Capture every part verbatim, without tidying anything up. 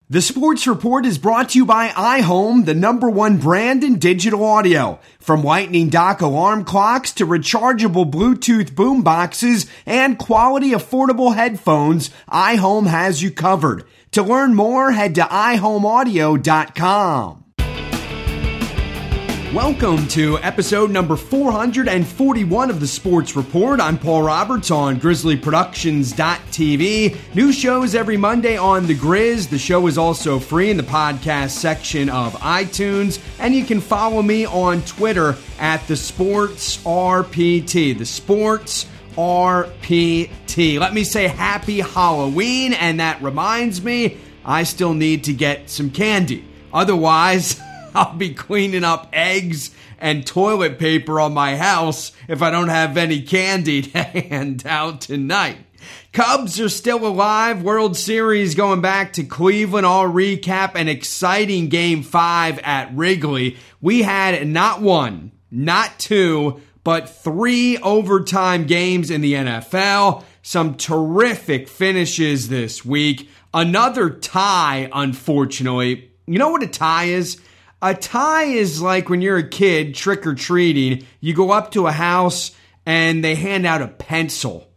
The Sports Report is brought to you by iHome, the number one brand in digital audio. From lightning dock alarm clocks to rechargeable Bluetooth boom boxes and quality affordable headphones, iHome has you covered. To learn more, head to i home audio dot com. Welcome to episode number four hundred forty-one of the Sports Report. I'm Paul Roberts on Grizzly Productions dot t v. New shows every Monday on The Grizz. The show is also free in the podcast section of iTunes. And you can follow me on Twitter at The Sports R P T. The Sports R P T. Let me say happy Halloween. And that reminds me, I still need to get some candy. Otherwise, I'll be cleaning up eggs and toilet paper on my house if I don't have any candy to hand out tonight. Cubs are still alive. World Series going back to Cleveland. I'll recap an exciting Game five at Wrigley. We had not one, not two, but three overtime games in the N F L. Some terrific finishes this week. Another tie, unfortunately. You know what a tie is? A tie is like when you're a kid trick-or-treating, you go up to a house and they hand out a pencil.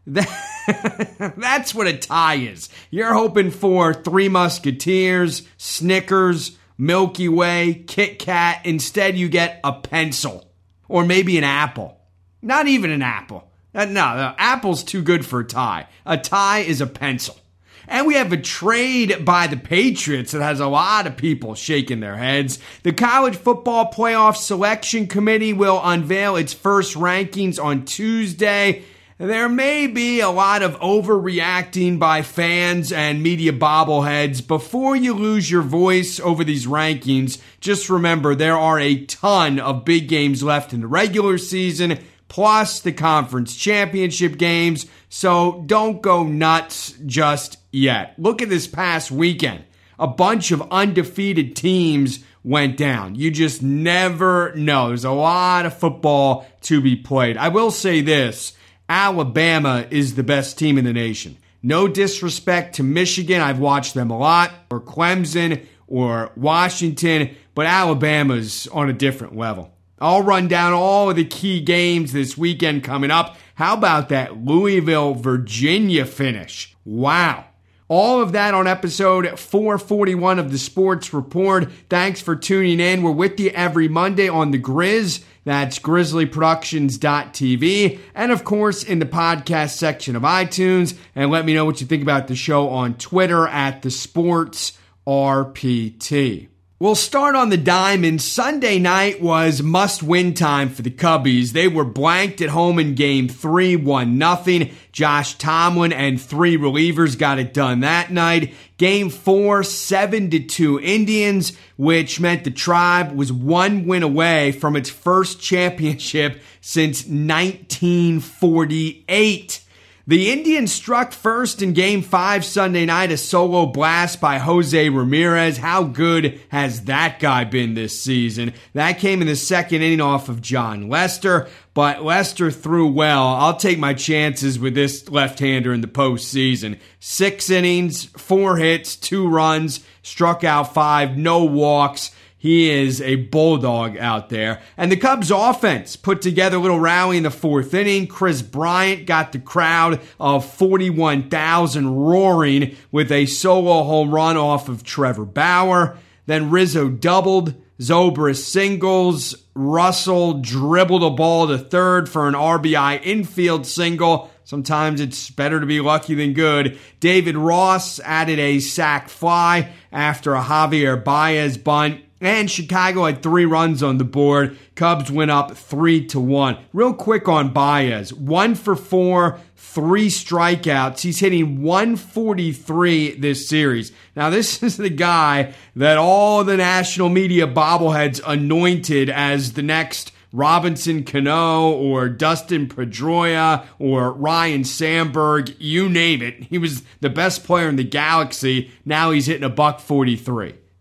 That, that's what a tie is. You're hoping for Three Musketeers, Snickers, Milky Way, Kit Kat. Instead, you get a pencil or maybe an apple. Not even an apple. No, no, apple's too good for a tie. A tie is a pencil. And we have a trade by the Patriots that has a lot of people shaking their heads. The College Football Playoff Selection Committee will unveil its first rankings on Tuesday. There may be a lot of overreacting by fans and media bobbleheads. Before you lose your voice over these rankings, just remember there are a ton of big games left in the regular season, plus the conference championship games. So don't go nuts just yet. Look at this past weekend. A bunch of undefeated teams went down. You just never know. There's a lot of football to be played. I will say this. Alabama is the best team in the nation. No disrespect to Michigan. I've watched them a lot. Or Clemson or Washington. But Alabama's on a different level. I'll run down all of the key games this weekend coming up. How about that Louisville, Virginia finish? Wow. All of that on episode four forty-one of the Sports Report. Thanks for tuning in. We're with you every Monday on The Grizz. That's Grizzly Productions dot t v. And of course, in the podcast section of iTunes. And let me know what you think about the show on Twitter at The Sports R P T. We'll start on the diamond. Sunday night was must-win time for the Cubbies. They were blanked at home in Game three, one nothing. Josh Tomlin and three relievers got it done that night. Game four, seven to two Indians, which meant the Tribe was one win away from its first championship since nineteen forty-eight. The Indians struck first in Game five Sunday night, a solo blast by Jose Ramirez. How good has that guy been this season? That came in the second inning off of John Lester, but Lester threw well. I'll take my chances with this left-hander in the postseason. Six innings, four hits, two runs, struck out five, no walks. He is a bulldog out there. And the Cubs offense put together a little rally in the fourth inning. Chris Bryant got the crowd of forty-one thousand roaring with a solo home run off of Trevor Bauer. Then Rizzo doubled, Zobrist singles, Russell dribbled a ball to third for an R B I infield single. Sometimes it's better to be lucky than good. David Ross added a sac fly after a Javier Baez bunt. And Chicago had three runs on the board. Cubs went up three to one. Real quick on Baez. One for four, three strikeouts. He's hitting one forty-three this series. Now, this is the guy that all the national media bobbleheads anointed as the next Robinson Cano or Dustin Pedroia or Ryan Sandberg, you name it. He was the best player in the galaxy. Now he's hitting a buck forty-three.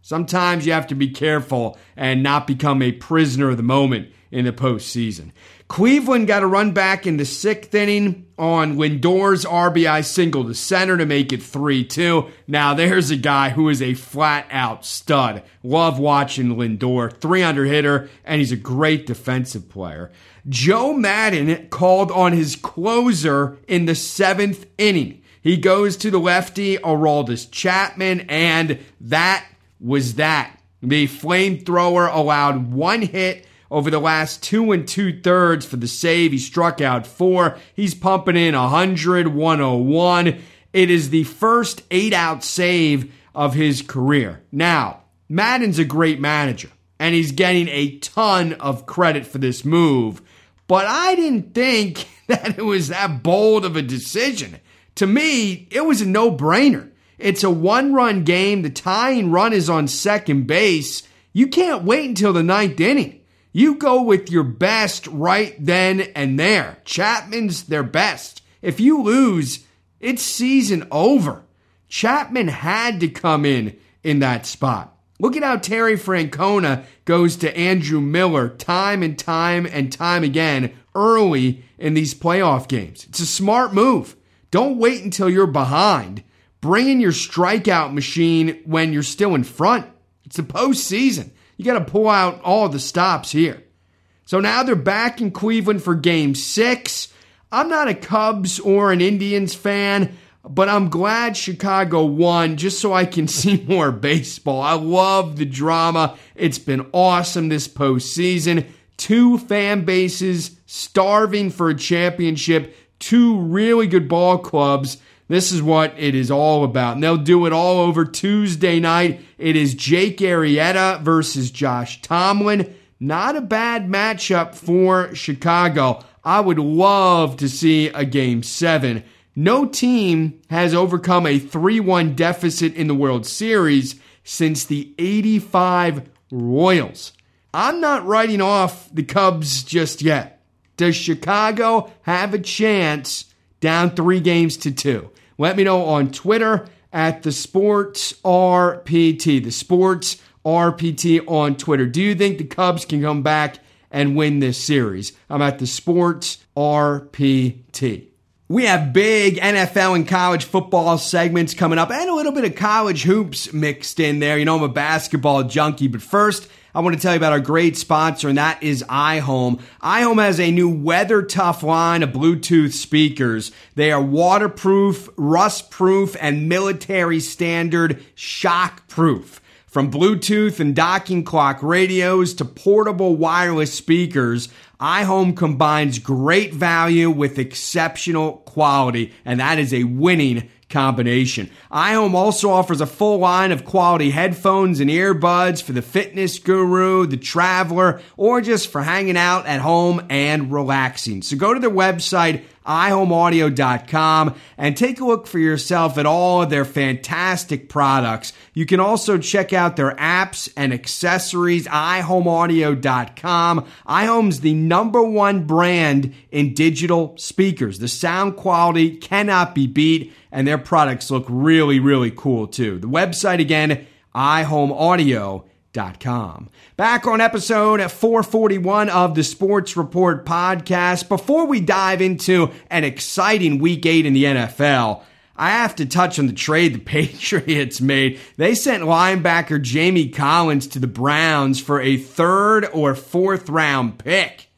Sometimes you have to be careful and not become a prisoner of the moment in the postseason. Cleveland got a run back in the sixth inning on Lindor's R B I single to center to make it three two. Now there's a guy who is a flat-out stud. Love watching Lindor. three hundred hitter, and he's a great defensive player. Joe Maddon called on his closer in the seventh inning. He goes to the lefty, Aroldis Chapman, and that was that. The flamethrower allowed one hit over the last two and two-thirds for the save. He struck out four. He's pumping in one hundred, one oh one. It is the first eight-out save of his career. Now, Madden's a great manager, and he's getting a ton of credit for this move, but I didn't think that it was that bold of a decision. To me, it was a no-brainer. It's a one-run game. The tying run is on second base. You can't wait until the ninth inning. You go with your best right then and there. Chapman's their best. If you lose, it's season over. Chapman had to come in in that spot. Look at how Terry Francona goes to Andrew Miller time and time and time again early in these playoff games. It's a smart move. Don't wait until you're behind. Bring in your strikeout machine when you're still in front. It's the postseason. You got to pull out all the stops here. So now they're back in Cleveland for game six. I'm not a Cubs or an Indians fan, but I'm glad Chicago won just so I can see more baseball. I love the drama. It's been awesome this postseason. Two fan bases starving for a championship. Two really good ball clubs. This is what it is all about. And they'll do it all over Tuesday night. It is Jake Arrieta versus Josh Tomlin. Not a bad matchup for Chicago. I would love to see a game seven. No team has overcome a three one deficit in the World Series since the eighty-five Royals. I'm not writing off the Cubs just yet. Does Chicago have a chance down three games to two? Let me know on Twitter at the Sports R P T. The Sports R P T on Twitter. Do you think the Cubs can come back and win this series? I'm at the Sports R P T. We have big N F L and college football segments coming up and a little bit of college hoops mixed in there. You know, I'm a basketball junkie, but first, I want to tell you about our great sponsor, and that is iHome. iHome has a new weather-tough line of Bluetooth speakers. They are waterproof, rust-proof, and military-standard shock-proof. From Bluetooth and docking clock radios to portable wireless speakers, iHome combines great value with exceptional quality, and that is a winning combination. iHome also offers a full line of quality headphones and earbuds for the fitness guru, the traveler, or just for hanging out at home and relaxing. So go to their website, i home audio dot com, and take a look for yourself at all of their fantastic products. You can also check out their apps and accessories, i home audio dot com. iHome's the number one brand in digital speakers. The sound quality cannot be beat, and their products look really, really cool too. The website again, i home audio dot com. Back on episode four forty-one of the Sports Report podcast. Before we dive into an exciting week eight in the N F L, I have to touch on the trade the Patriots made. They sent linebacker Jamie Collins to the Browns for a third or fourth round pick.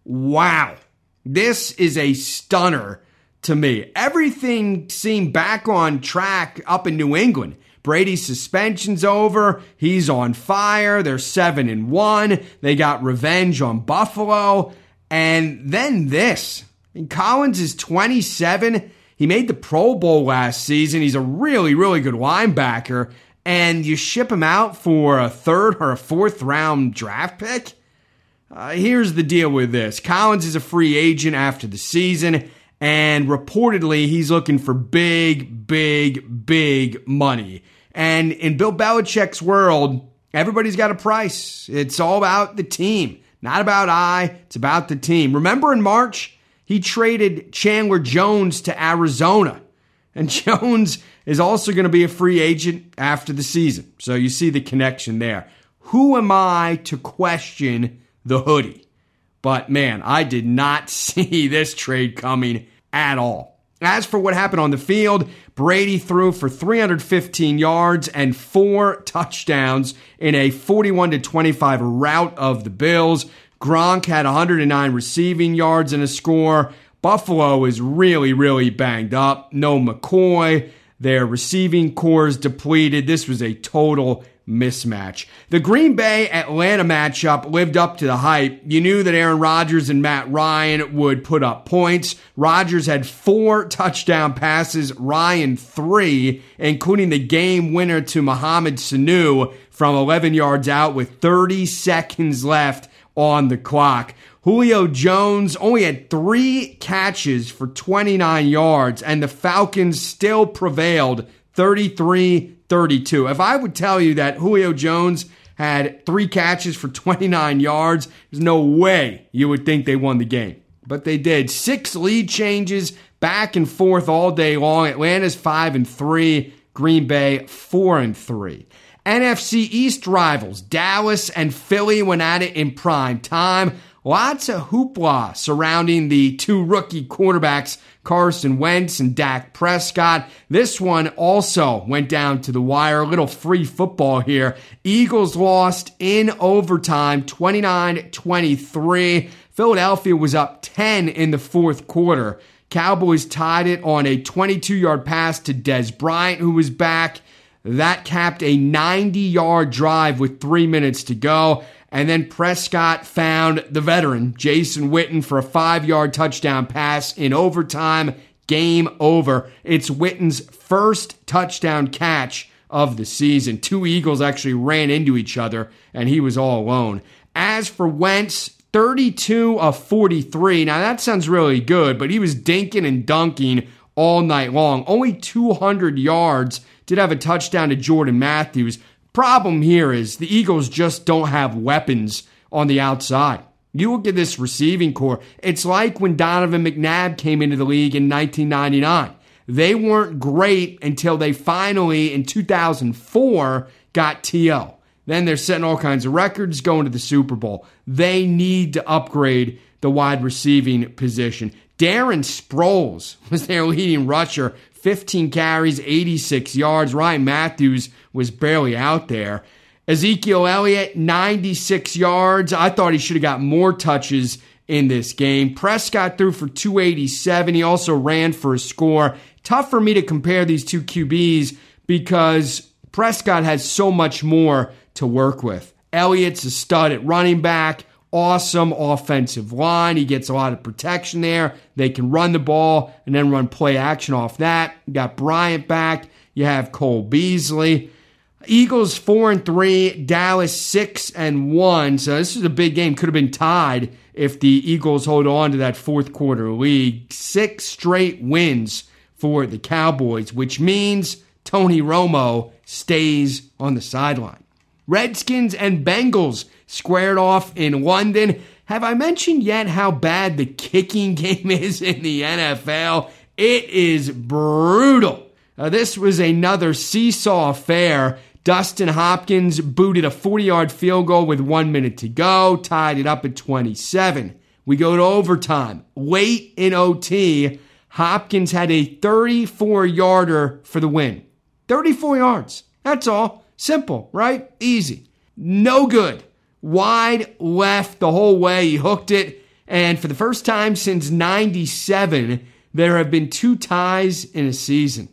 Wow. This is a stunner to me. Everything seemed back on track up in New England. Brady's suspension's over. He's on fire. They're seven and one. They got revenge on Buffalo. And then this. And Collins is twenty-seven. He made the Pro Bowl last season. He's a really, really good linebacker. And you ship him out for a third or a fourth round draft pick? Uh, here's the deal with this. Collins is a free agent after the season. And reportedly, he's looking for big, big, big money. And in Bill Belichick's world, everybody's got a price. It's all about the team. Not about I, it's about the team. Remember in March, he traded Chandler Jones to Arizona. And Jones is also going to be a free agent after the season. So you see the connection there. Who am I to question the hoodie? But man, I did not see this trade coming at all. As for what happened on the field, Brady threw for three hundred fifteen yards and four touchdowns in a forty-one to twenty-five rout of the Bills. Gronk had one hundred nine receiving yards and a score. Buffalo is really, really banged up. No McCoy. Their receiving core is depleted. This was a total mismatch. The Green Bay-Atlanta matchup lived up to the hype. You knew that Aaron Rodgers and Matt Ryan would put up points. Rodgers had four touchdown passes, Ryan three, including the game winner to Mohamed Sanu from eleven yards out with thirty seconds left on the clock. Julio Jones only had three catches for twenty-nine yards, and the Falcons still prevailed thirty-three thirty-two. If I would tell you that Julio Jones had three catches for twenty-nine yards, there's no way you would think they won the game. But they did. Six lead changes back and forth all day long. Atlanta's five and three, Green Bay four and three. N F C East rivals Dallas and Philly went at it in prime time. Lots of hoopla surrounding the two rookie quarterbacks, Carson Wentz and Dak Prescott. This one also went down to the wire. A little free football here. Eagles lost in overtime, twenty-nine twenty-three. Philadelphia was up ten in the fourth quarter. Cowboys tied it on a twenty-two-yard pass to Dez Bryant, who was back. That capped a ninety-yard drive with three minutes to go. And then Prescott found the veteran, Jason Witten, for a five-yard touchdown pass in overtime. Game over. It's Witten's first touchdown catch of the season. Two Eagles actually ran into each other, and he was all alone. As for Wentz, thirty-two of forty-three. Now, that sounds really good, but he was dinking and dunking all night long. Only two hundred yards. Did have a touchdown to Jordan Matthews. Problem here is the Eagles just don't have weapons on the outside. You look at this receiving core, it's like when Donovan McNabb came into the league in nineteen ninety-nine. They weren't great until they finally, in two thousand four, got T O. Then they're setting all kinds of records, going to the Super Bowl. They need to upgrade the wide receiving position. Darren Sproles was their leading rusher, fifteen carries, eighty-six yards. Ryan Matthews was barely out there. Ezekiel Elliott, ninety-six yards. I thought he should have got more touches in this game. Prescott threw for two eighty-seven. He also ran for a score. Tough for me to compare these two Q Bs because Prescott has so much more to work with. Elliott's a stud at running back. Awesome offensive line. He gets a lot of protection there. They can run the ball and then run play action off that. You got Bryant back. You have Cole Beasley. Eagles four and three. Dallas six and one. So this is a big game. Could have been tied if the Eagles hold on to that fourth quarter lead. Six straight wins for the Cowboys, which means Tony Romo stays on the sideline. Redskins and Bengals squared off in London. Have I mentioned yet how bad the kicking game is in the N F L? It is brutal. Uh, this was another seesaw affair. Dustin Hopkins booted a forty-yard field goal with one minute to go, tied it up at twenty-seven. We go to overtime. Late in O T, Hopkins had a thirty-four-yarder for the win. thirty-four yards. That's all. Simple, right? Easy. No good. Wide left the whole way. He hooked it. And for the first time since ninety-seven, there have been two ties in a season.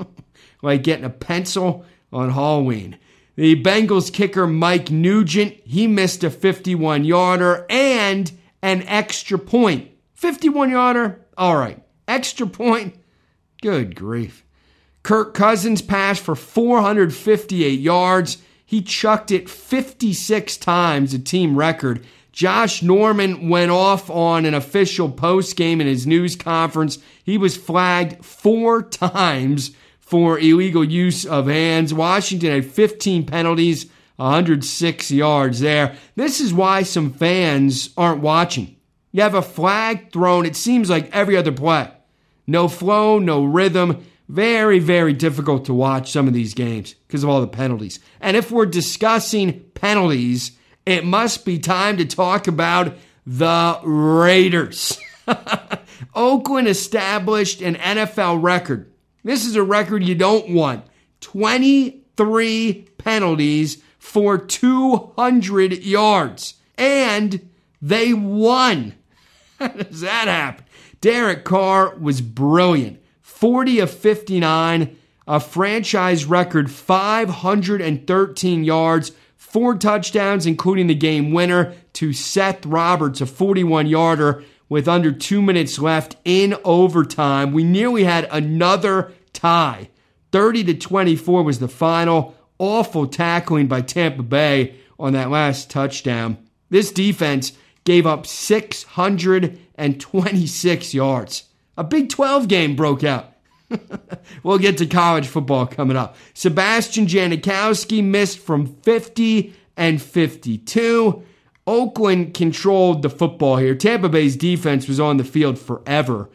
Like getting a pencil on Halloween. The Bengals kicker Mike Nugent, he missed a fifty-one-yarder and an extra point. fifty-one-yarder? All right. Extra point? Good grief. Kirk Cousins passed for four hundred fifty-eight yards. He chucked it fifty-six times, a team record. Josh Norman went off on an official postgame in his news conference. He was flagged four times for illegal use of hands. Washington had fifteen penalties, one hundred six yards there. This is why some fans aren't watching. You have a flag thrown, it seems like every other play. No flow, no rhythm. Very, very difficult to watch some of these games because of all the penalties. And if we're discussing penalties, it must be time to talk about the Raiders. Oakland established an N F L record. This is a record you don't want. twenty-three penalties for two hundred yards. And they won. How does that happen? Derek Carr was brilliant. forty of fifty-nine, a franchise record five hundred thirteen yards, four touchdowns, including the game winner to Seth Roberts, a forty-one-yarder with under two minutes left in overtime. We nearly had another tie. thirty to twenty-four was the final. Awful tackling by Tampa Bay on that last touchdown. This defense gave up six hundred twenty-six yards. A Big twelve game broke out. We'll get to college football coming up. Sebastian Janikowski missed from fifty and fifty-two. Oakland controlled the football here. Tampa Bay's defense was on the field forever.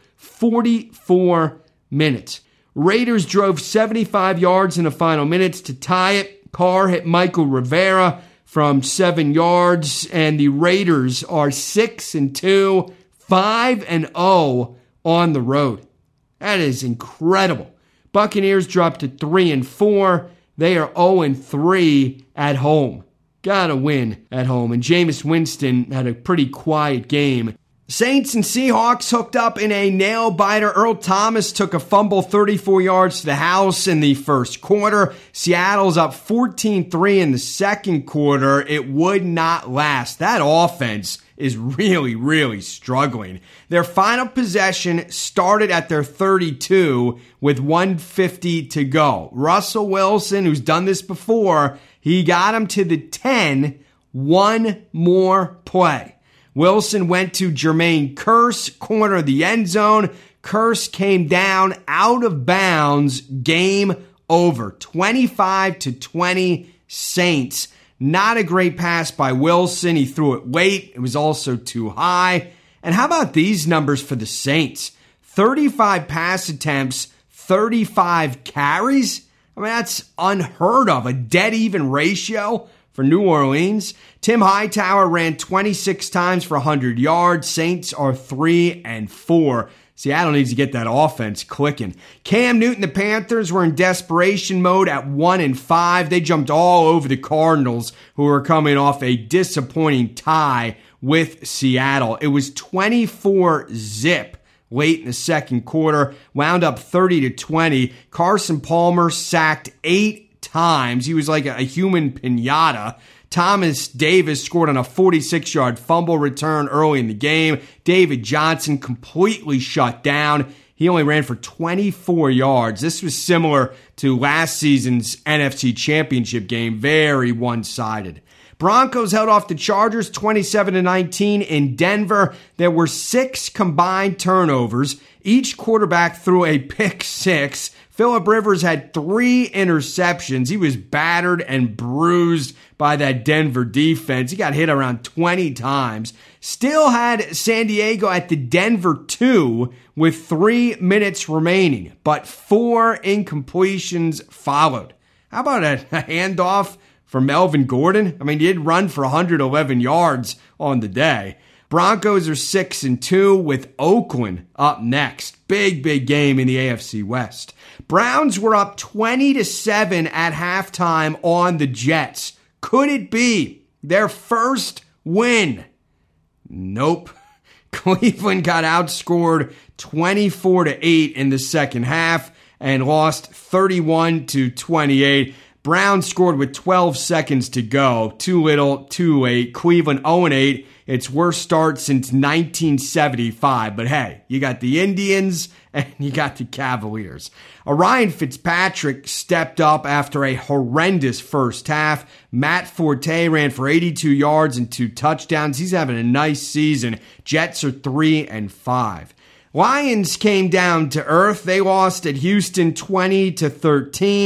forty-four minutes. Raiders drove seventy-five yards in the final minutes to tie it. Carr hit Michael Rivera from seven yards, and the Raiders are six and two, five and oh on the road. That is incredible. Buccaneers dropped to three and four. They are oh and three at home. Gotta win at home. And Jameis Winston had a pretty quiet game. Saints and Seahawks hooked up in a nail-biter. Earl Thomas took a fumble thirty-four yards to the house in the first quarter. Seattle's up fourteen three in the second quarter. It would not last. That offense is really, really struggling. Their final possession started at their thirty-two with one fifty to go. Russell Wilson, who's done this before, he got him to the ten, one more play. Wilson went to Jermaine Kearse, corner of the end zone. Kearse came down out of bounds. Game over. twenty-five to twenty Saints. Not a great pass by Wilson. He threw it late. It was also too high. And how about these numbers for the Saints? thirty-five pass attempts, thirty-five carries. I mean, that's unheard of. A dead even ratio for New Orleans. Tim Hightower ran twenty-six times for one hundred yards. Saints are three and four. Seattle needs to get that offense clicking. Cam Newton, the Panthers, were in desperation mode at one and five. They jumped all over the Cardinals, who were coming off a disappointing tie with Seattle. It was twenty-four zip late in the second quarter, wound up thirty to twenty. Carson Palmer sacked eight times. He was like a human piñata. Thomas Davis scored on a forty-six-yard fumble return early in the game. David Johnson completely shut down. He only ran for twenty-four yards. This was similar to last season's N F C Championship game. Very one-sided. Broncos held off the Chargers twenty-seven to nineteen in Denver. There were six combined turnovers. Each quarterback threw a pick six. Phillip Rivers had three interceptions. He was battered and bruised by that Denver defense. He got hit around twenty times. Still had San Diego at the Denver two with three minutes remaining, but four incompletions followed. How about a handoff for Melvin Gordon? I mean, he did run for one hundred eleven yards on the day. Broncos are six and two with Oakland up next. Big, big game in the A F C West. Browns were up twenty to seven at halftime on the Jets. Could it be their first win? Nope. Cleveland got outscored twenty-four to eight in the second half and lost thirty-one to twenty-eight. Browns scored with twelve seconds to go. Too little, too late. Cleveland oh and eight. Its worst start since nineteen seventy-five. But hey, you got the Indians and you got the Cavaliers. Ryan Fitzpatrick stepped up after a horrendous first half. Matt Forte ran for eighty-two yards and two touchdowns. He's having a nice season. Jets are three and five. Lions came down to earth. They lost at Houston twenty to thirteen.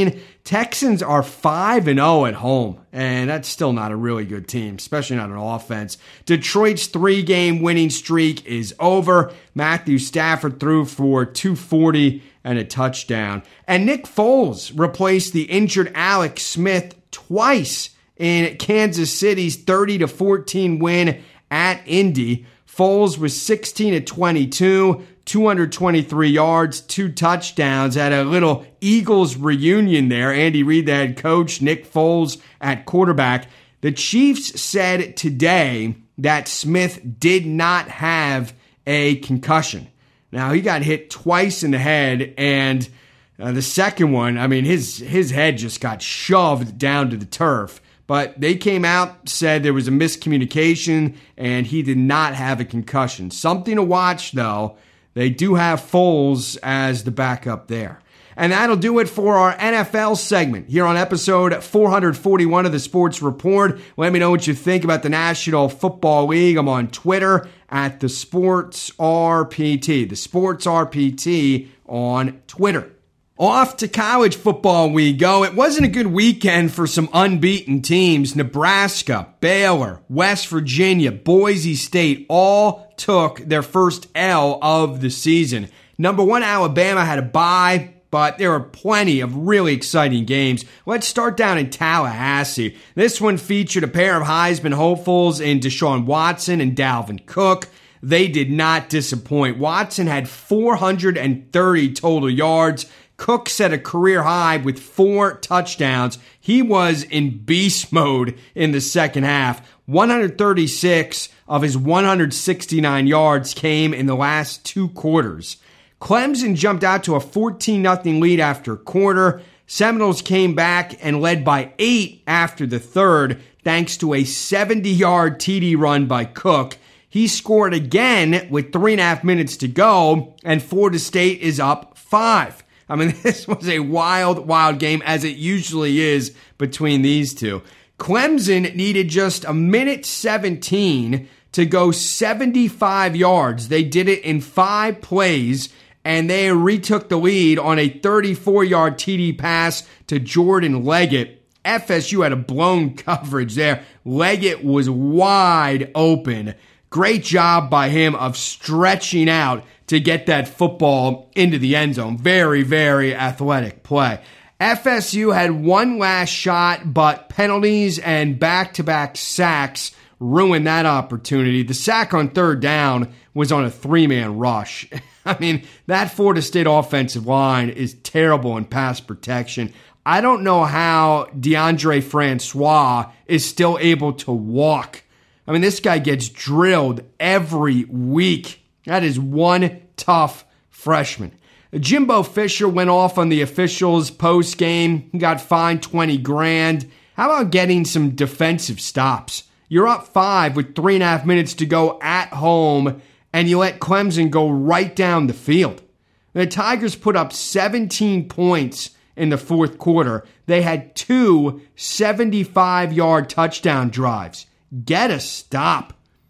Texans are five and oh at home, and that's still not a really good team, especially not an offense. Detroit's three-game winning streak is over. Matthew Stafford threw for two forty and a touchdown. And Nick Foles replaced the injured Alex Smith twice in Kansas City's thirty to fourteen win at Indy. Foles was sixteen of twenty-two, two hundred twenty-three yards, two touchdowns. At a little Eagles reunion there. Andy Reid, the head coach, Nick Foles at quarterback. The Chiefs said today that Smith did not have a concussion. Now, he got hit twice in the head, and uh, the second one, I mean, his his head just got shoved down to the turf. But they came out, said there was a miscommunication, and he did not have a concussion. Something to watch, though. They do have Foles as the backup there. And that'll do it for our N F L segment here on episode four forty-one of the Sports Report. Let me know what you think about the National Football League. I'm on Twitter at the Sports R P T. The Sports R P T on Twitter. Off to college football we go. It wasn't a good weekend for some unbeaten teams. Nebraska, Baylor, West Virginia, Boise State all took their first L of the season. Number one, Alabama had a bye, but there are plenty of really exciting games. Let's start down in Tallahassee. This one featured a pair of Heisman hopefuls in Deshaun Watson and Dalvin Cook. They did not disappoint. Watson had four hundred thirty total yards. Cook set a career high with four touchdowns. He was in beast mode in the second half. one hundred thirty-six of his one hundred sixty-nine yards came in the last two quarters. Clemson jumped out to a fourteen nothing lead after a quarter. Seminoles came back and led by eight after the third, thanks to a seventy-yard T D run by Cook. He scored again with three and a half minutes to go, and Florida State is up five. I mean, this was a wild, wild game, as it usually is between these two. Clemson needed just a minute seventeen to go seventy-five yards. They did it in five plays, and they retook the lead on a thirty-four-yard T D pass to Jordan Leggett. F S U had a blown coverage there. Leggett was wide open. Great job by him of stretching out to get that football into the end zone. Very, very athletic play. F S U had one last shot, but penalties and back-to-back sacks ruined that opportunity. The sack on third down was on a three-man rush. I mean, that Florida State offensive line is terrible in pass protection. I don't know how DeAndre Francois is still able to walk. I mean, this guy gets drilled every week. That is one tough freshman. Jimbo Fisher went off on the officials post-game. He got fined twenty grand. How about getting some defensive stops? You're up five with three and a half minutes to go at home, and you let Clemson go right down the field. The Tigers put up seventeen points in the fourth quarter. They had two seventy-five-yard touchdown drives. Get a stop.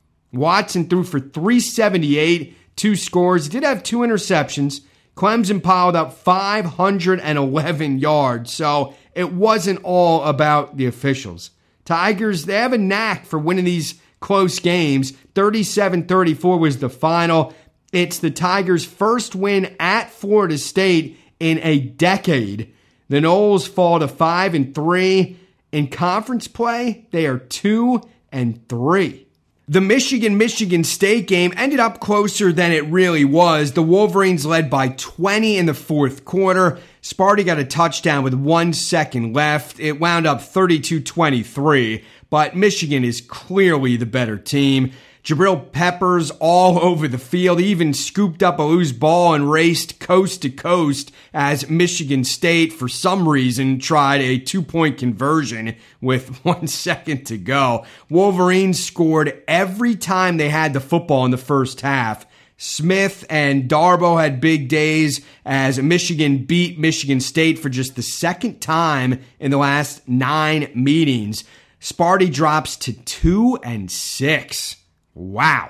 Watson threw for three seventy-eight, two scores. He did have two interceptions. Clemson piled up five hundred eleven yards, so it wasn't all about the officials. Tigers, they have a knack for winning these close games. thirty-seven thirty-four was the final. It's the Tigers' first win at Florida State in a decade. The Noles fall to five and three. In conference play, they are two and three. The Michigan-Michigan State game ended up closer than it really was. The Wolverines led by twenty in the fourth quarter. Sparty got a touchdown with one second left. It wound up thirty-two twenty-three, but Michigan is clearly the better team. Jabril Peppers all over the field. He even scooped up a loose ball and raced coast to coast as Michigan State, for some reason, tried a two-point conversion with one second to go. Wolverines scored every time they had the football in the first half. Smith and Darbo had big days as Michigan beat Michigan State for just the second time in the last nine meetings. Sparty drops to two and six. Wow.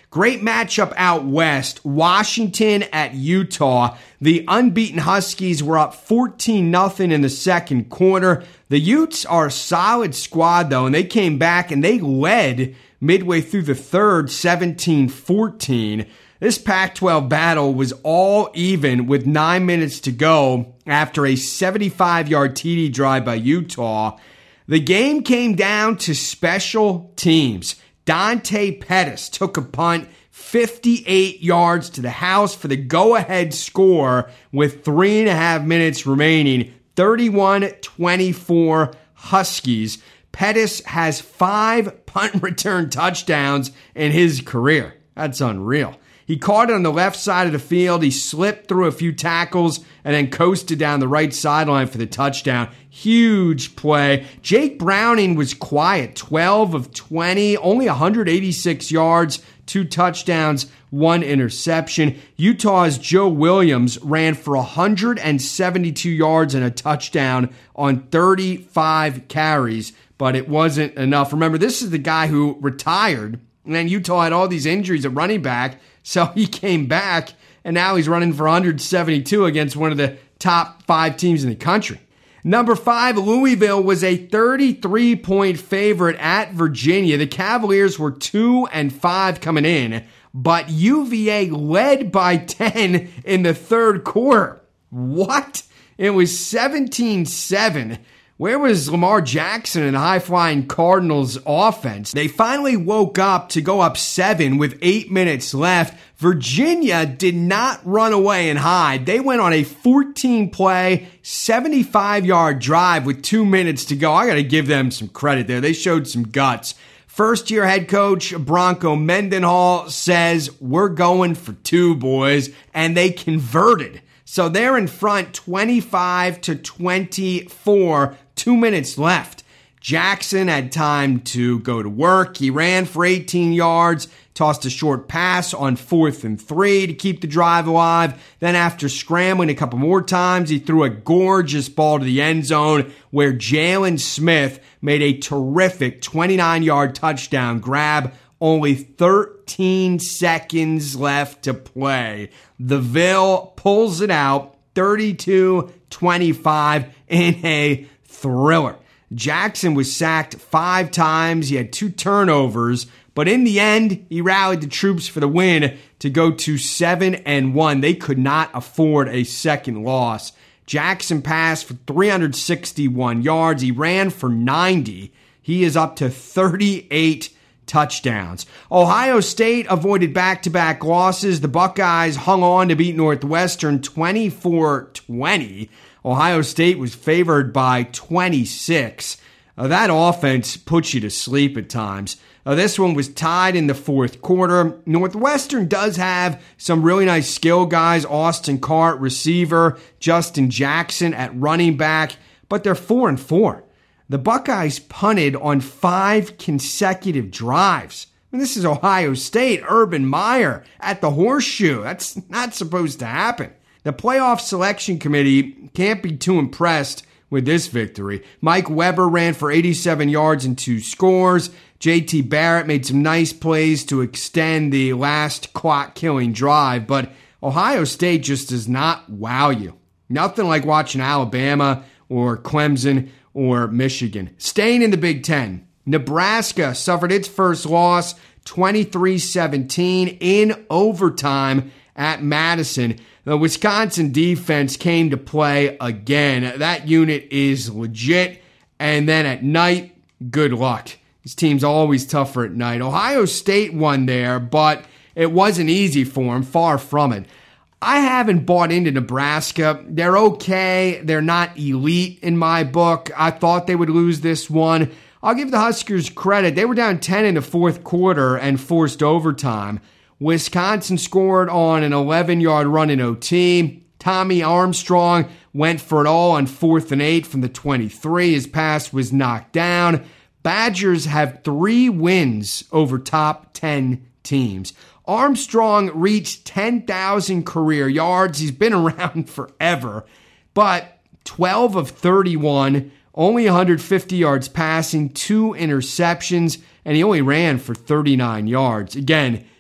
Great matchup out west. Washington at Utah. The unbeaten Huskies were up fourteen nothing in the second quarter. The Utes are a solid squad, though, and they came back and they led midway through the third, seventeen fourteen. This Pac twelve battle was all even with nine minutes to go after a seventy-five-yard T D drive by Utah. The game came down to special teams. Dante Pettis took a punt fifty-eight yards to the house for the go-ahead score with three and a half minutes remaining. thirty-one twenty-four Huskies. Pettis has five punt return touchdowns in his career. That's unreal. He caught it on the left side of the field. He slipped through a few tackles and then coasted down the right sideline for the touchdown. Huge play. Jake Browning was quiet. twelve of twenty, only one hundred eighty-six yards, two touchdowns, one interception. Utah's Joe Williams ran for one hundred seventy-two yards and a touchdown on thirty-five carries, but it wasn't enough. Remember, this is the guy who retired, and then Utah had all these injuries at running back, so he came back, and now he's running for one hundred seventy-two against one of the top five teams in the country. Number five, Louisville was a thirty-three point favorite at Virginia. The Cavaliers were two and five coming in, but U V A led by ten in the third quarter. What? It was seventeen seven. Where was Lamar Jackson and the high-flying Cardinals offense? They finally woke up to go up seven with eight minutes left. Virginia did not run away and hide. They went on a fourteen play, seventy-five-yard drive with two minutes to go. I got to give them some credit there. They showed some guts. First-year head coach Bronco Mendenhall says, "We're going for two, boys," and they converted. So they're in front twenty-five to twenty-four, two minutes left. Jackson had time to go to work. He ran for eighteen yards, tossed a short pass on fourth and three to keep the drive alive. Then after scrambling a couple more times, he threw a gorgeous ball to the end zone where Jalen Smith made a terrific twenty-nine-yard touchdown grab. Only thirteen seconds left to play. The Ville pulls it out, thirty-two twenty-five in a thriller. Jackson was sacked five times. He had two turnovers, but in the end, he rallied the troops for the win to go to seven and one. They could not afford a second loss. Jackson passed for three hundred sixty-one yards. He ran for ninety. He is up to thirty-eight touchdowns. Ohio State avoided back-to-back losses. The Buckeyes hung on to beat Northwestern twenty-four twenty. Ohio State was favored by twenty-six. Uh, that offense puts you to sleep at times. Uh, this one was tied in the fourth quarter. Northwestern does have some really nice skill guys. Austin Cart, receiver. Justin Jackson at running back. But they're four and four. The Buckeyes punted on five consecutive drives. I mean, this is Ohio State. Urban Meyer at the Horseshoe. That's not supposed to happen. The playoff selection committee can't be too impressed with this victory. Mike Weber ran for eighty-seven yards and two scores. J T Barrett made some nice plays to extend the last clock-killing drive, but Ohio State just does not wow you. Nothing like watching Alabama or Clemson or Michigan. Staying in the Big Ten, Nebraska suffered its first loss, twenty-three seventeen, in overtime at Madison. The Wisconsin defense came to play again. That unit is legit. And then at night, good luck. This team's always tougher at night. Ohio State won there, but it wasn't easy for them, far from it. I haven't bought into Nebraska. They're okay. They're not elite in my book. I thought they would lose this one. I'll give the Huskers credit. They were down ten in the fourth quarter and forced overtime. Wisconsin scored on an eleven-yard run in O T. Tommy Armstrong went for it all on fourth and eight from the twenty-three. His pass was knocked down. Badgers have three wins over top ten teams. Armstrong reached ten thousand career yards. He's been around forever, but twelve of thirty-one, only one hundred fifty yards passing, two interceptions, and he only ran for thirty-nine yards. Again,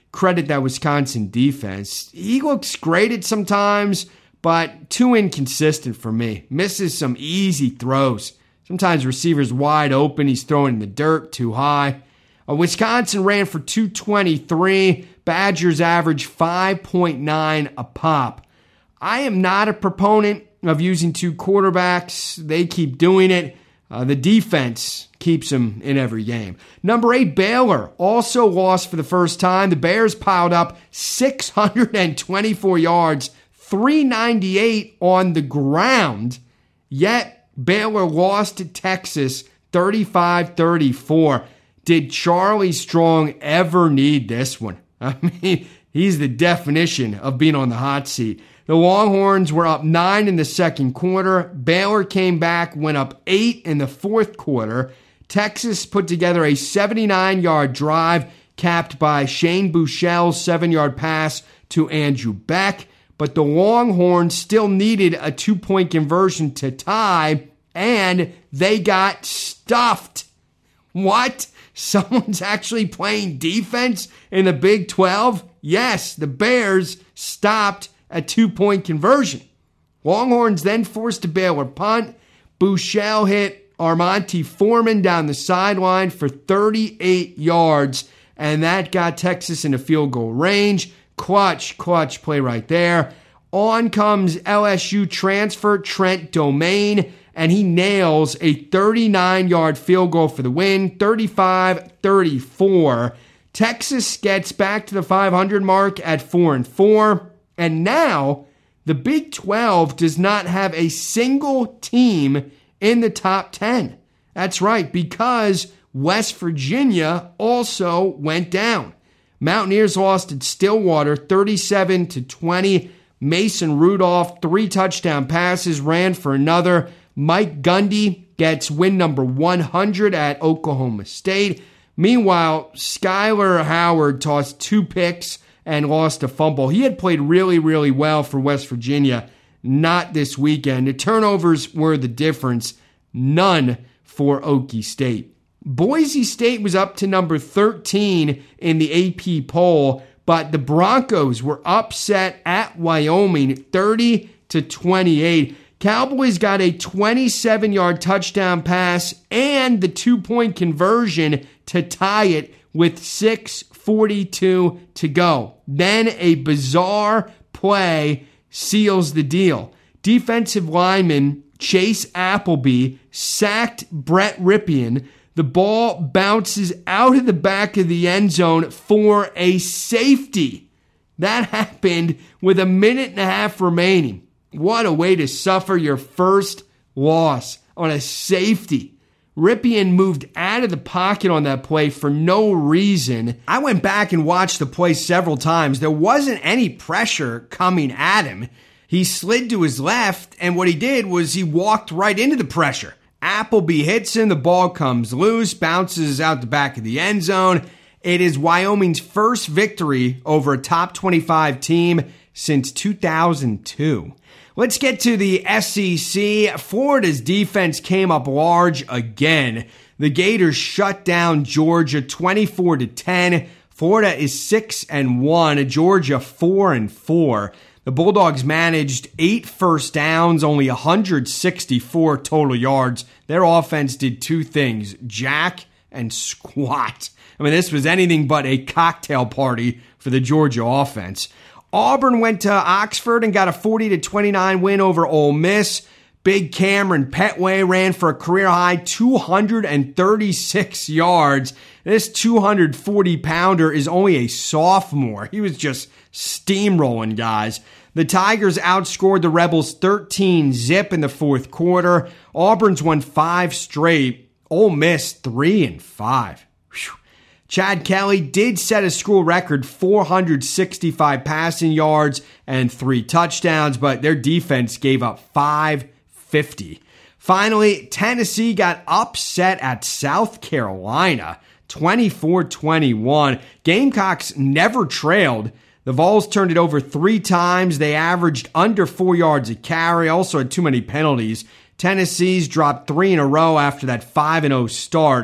credit that Wisconsin defense. He looks great at sometimes, but too inconsistent for me. Misses some easy throws. Sometimes receivers wide open. He's throwing in the dirt too high. Uh, Wisconsin ran for two twenty-three. Badgers average five point nine a pop. I am not a proponent of using two quarterbacks. They keep doing it. Uh, the defense keeps them in every game. Number eight, Baylor also lost for the first time. The Bears piled up six hundred twenty-four yards, three ninety-eight on the ground. Yet Baylor lost to Texas thirty-five thirty-four. Did Charlie Strong ever need this one? I mean, he's the definition of being on the hot seat. The Longhorns were up nine in the second quarter. Baylor came back, went up eight in the fourth quarter. Texas put together a seventy-nine-yard drive, capped by Shane Buechele's seven-yard pass to Andrew Beck. But the Longhorns still needed a two-point conversion to tie, and they got stuffed. What? Someone's actually playing defense in the Big twelve? Yes, the Bears stopped a two-point conversion. Longhorns then forced a Baylor punt. Buechele hit Armonte Foreman down the sideline for thirty-eight yards, and that got Texas in a field goal range. Clutch, clutch play right there. On comes L S U transfer Trent Domain, and he nails a thirty-nine-yard field goal for the win, thirty-five thirty-four. Texas gets back to the five hundred mark at four and four. And now, the Big twelve does not have a single team in the top ten. That's right, because West Virginia also went down. Mountaineers lost at Stillwater thirty-seven to twenty. Mason Rudolph, three touchdown passes, ran for another. Mike Gundy gets win number one hundred at Oklahoma State. Meanwhile, Skyler Howard tossed two picks and lost a fumble. He had played really, really well for West Virginia. Not this weekend. The turnovers were the difference. None for Okie State. Boise State was up to number thirteen in the A P poll, but the Broncos were upset at Wyoming thirty to twenty-eight. Cowboys got a twenty-seven-yard touchdown pass and the two-point conversion to tie it with six forty-two to go. Then a bizarre play seals the deal. Defensive lineman Chase Appleby sacked Brett Ripien. The ball bounces out of the back of the end zone for a safety. That happened with a minute and a half remaining. What a way to suffer your first loss on a safety. Ripien moved out of the pocket on that play for no reason. I went back and watched the play several times. There wasn't any pressure coming at him. He slid to his left, and what he did was he walked right into the pressure. Appleby hits him, the ball comes loose, bounces out the back of the end zone. It is Wyoming's first victory over a top twenty-five team since two thousand two. Let's get to the S E C. Florida's defense came up large again. The Gators shut down Georgia twenty-four to ten. Florida is six and one, Georgia four and four. The Bulldogs managed eight first downs, only one hundred sixty-four total yards. Their offense did two things, jack and squat. I mean, this was anything but a cocktail party for the Georgia offense. Auburn went to Oxford and got a forty to twenty-nine win over Ole Miss. Big Cameron Petway ran for a career-high two hundred thirty-six yards. This two hundred forty pounder is only a sophomore. He was just steamrolling guys. The Tigers outscored the Rebels thirteen zip in the fourth quarter. Auburn's won five straight. Ole Miss three and five. Whew. Chad Kelly did set a school record, four hundred sixty-five passing yards and three touchdowns, but their defense gave up five fifty. Finally, Tennessee got upset at South Carolina, twenty-four twenty-one. Gamecocks never trailed. The Vols turned it over three times. They averaged under four yards a carry, also had too many penalties. Tennessee's dropped three in a row after that five and oh start.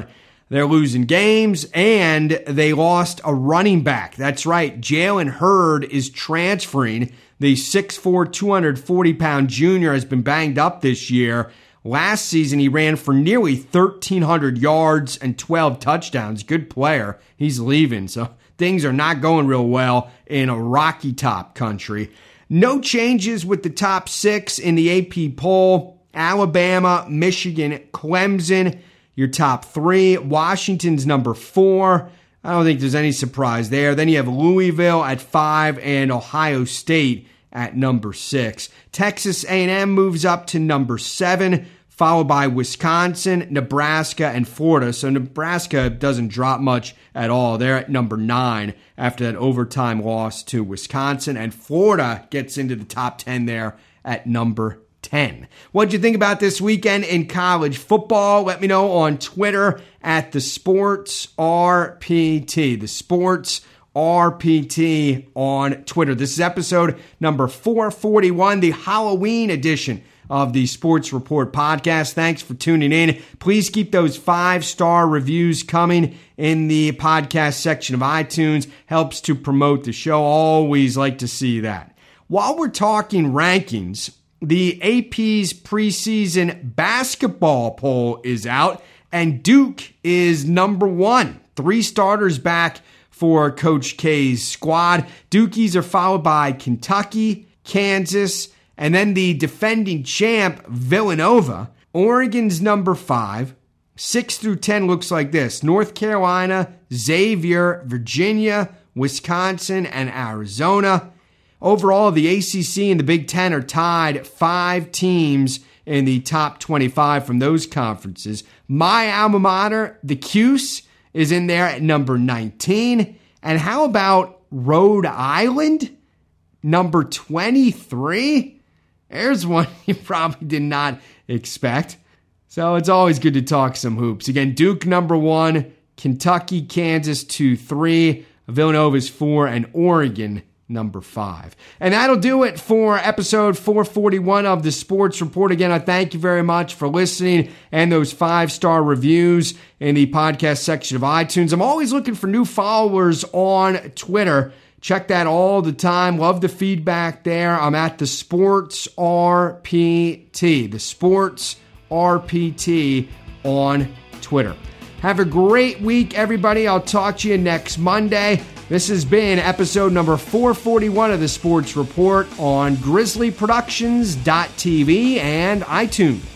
They're losing games, and they lost a running back. That's right, Jalen Hurd is transferring. The six foot four, two hundred forty pound junior has been banged up this year. Last season, he ran for nearly thirteen hundred yards and twelve touchdowns. Good player. He's leaving, so things are not going real well in a Rocky Top country. No changes with the top six in the A P poll. Alabama, Michigan, Clemson, your top three. Washington's number four. I don't think there's any surprise there. Then you have Louisville at five and Ohio State at number six. Texas A and M moves up to number seven, followed by Wisconsin, Nebraska, and Florida. So Nebraska doesn't drop much at all. They're at number nine after that overtime loss to Wisconsin. And Florida gets into the top ten there at number ten. What'd you think about this weekend in college football? Let me know on Twitter at the Sports R P T. The Sports R P T on Twitter. This is episode number four forty-one, the Halloween edition of the Sports Report podcast. Thanks for tuning in. Please keep those five-star reviews coming in the podcast section of iTunes. Helps to promote the show. Always like to see that. While we're talking rankings, the A P's preseason basketball poll is out, and Duke is number one. Three starters back for Coach K's squad. Dukies are followed by Kentucky, Kansas, and then the defending champ, Villanova. Oregon's number five. Six through ten looks like this. North Carolina, Xavier, Virginia, Wisconsin, and Arizona. Overall, the A C C and the Big Ten are tied. Five teams in the top twenty-five from those conferences. My alma mater, the Cuse, is in there at number nineteen. And how about Rhode Island? Number twenty-three? There's one you probably did not expect. So it's always good to talk some hoops. Again, Duke number one, Kentucky, Kansas two, three, Villanova's four, and Oregon number five. And that'll do it for episode four forty-one of the Sports Report. Again, I thank you very much for listening and those five-star reviews in the podcast section of iTunes. I'm always looking for new followers on Twitter. Check that all the time. Love the feedback there. I'm at the Sports R P T. The Sports R P T on Twitter. Have a great week, everybody. I'll talk to you next Monday. This has been episode number four forty-one of the Sports Report on Grizzly Productions dot T V and iTunes.